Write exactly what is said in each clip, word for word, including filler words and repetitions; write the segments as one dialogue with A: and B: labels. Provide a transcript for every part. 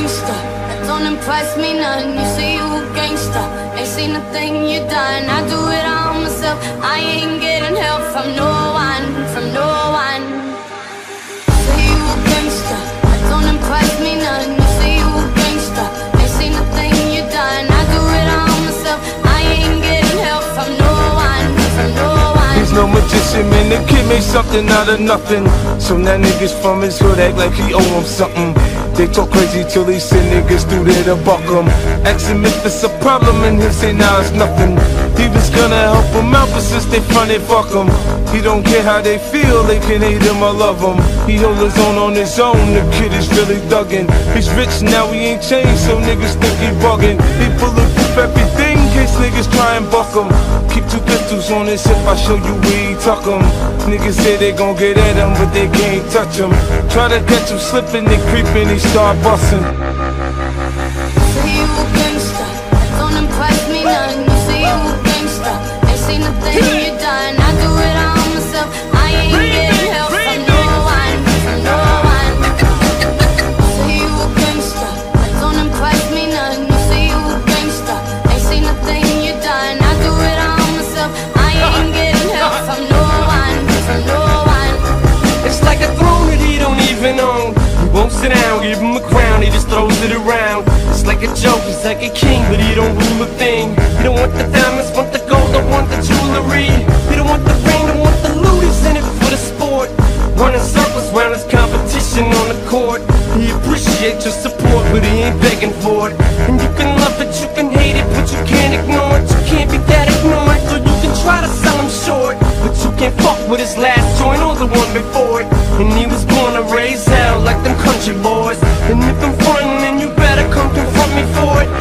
A: gangster, that don't impress me none. You say you a gangster, ain't seen a thing you done. I do it all myself, I ain't getting help from no one, from no one. You say you a gangster, that don't impress me none. You say you a gangster, ain't seen a thing you done. I do it all myself, I ain't getting help from no one, from no one.
B: He's no magician, man, the kid made something out of nothing. So now niggas from his hood act like he owe him something. They talk crazy till they send niggas through there to buck him. Ask him if it's a problem and he'll say nah, it's nothing. He was gonna help him out, but since they fronted, fuck him. He don't care how they feel, they can hate him or love him. He hold his own on his own, the kid is really thuggin'. He's rich now, he ain't changed, so niggas think he buggin'. He bulletproof everything, in case niggas try and buck him. Keep two pistols on his hip, I show you where he tuck him. Niggas say they gon' get at him, but they can't touch him. Try to catch him slipping, they creeping, he start bustin'.
A: Say you a gangster, don't impress me none. You say you a gangster, ain't seen a thing you done. I do it all myself, I ain't getting help from no one, from no one. Say you a gangster, don't impress me none. You say you a gangster, ain't seen a thing you done. I do it all myself, I ain't getting help from no one, from no one.
C: It's like a throne that he don't even own. He won't sit down, give him a crown, he just throws it around. It's like a joke, he's like a king, but he don't rule a thing. He don't want the diamonds, want the gold, don't want the jewelry. He don't want the fame, don't want the loot, he's in it for the sport. Running circles round his competition on the court. He appreciates your support, but he ain't begging for it. And you can love it, you can hate it, but you can't ignore it. You can't be that ignorant, or you can try to sell him short, but you can't fuck with his last joint or the one before it. And he was born to raise hell like them country boys. And if I'm frontin', then you better come confront me for it.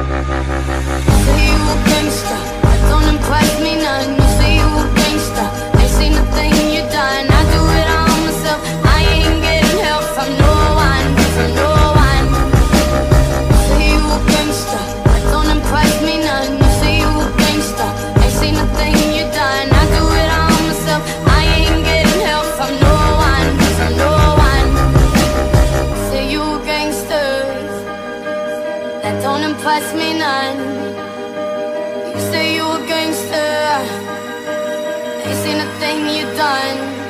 A: Say you a gangster, don't impress me none. You say you a gangster, ain't seen a thing you done. I do it all myself, I ain't getting help from no one, from no one. Say you a gangster, don't impress me none. You say you a gangster, ain't seen a thing you done. I do it all myself, I ain't getting help from no one, from no one. Say you a gangster, that don't impress me none. You say you a gangster, ain't seen a thing you done.